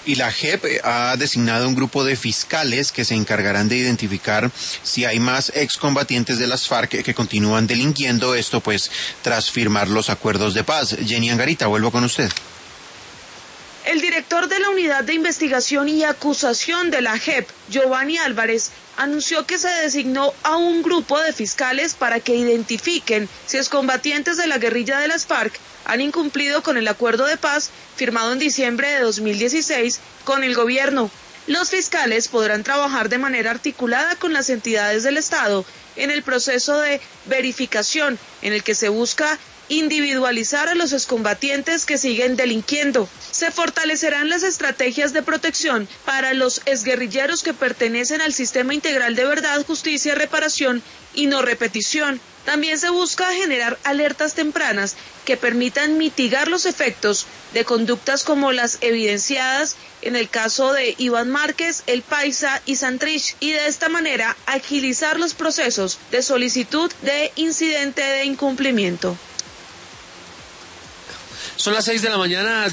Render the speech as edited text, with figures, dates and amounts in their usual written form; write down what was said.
Y la JEP ha designado un grupo de fiscales que se encargarán de identificar si hay más excombatientes de las FARC que continúan delinquiendo, esto pues tras firmar los acuerdos de paz. Jenny Angarita, vuelvo con usted. El director de la Unidad de Investigación y Acusación de la JEP, Giovanni Álvarez, anunció que se designó a un grupo de fiscales para que identifiquen si excombatientes de la guerrilla de las FARC han incumplido con el acuerdo de paz firmado en diciembre de 2016 con el gobierno. Los fiscales podrán trabajar de manera articulada con las entidades del Estado en el proceso de verificación en el que se busca individualizar a los excombatientes que siguen delinquiendo. Se fortalecerán las estrategias de protección para los exguerrilleros que pertenecen al Sistema Integral de Verdad, Justicia, Reparación y No Repetición. También se busca generar alertas tempranas que permitan mitigar los efectos de conductas como las evidenciadas en el caso de Iván Márquez, El Paisa y Santrich, y de esta manera agilizar los procesos de solicitud de incidente de incumplimiento. Son las 6 de la mañana.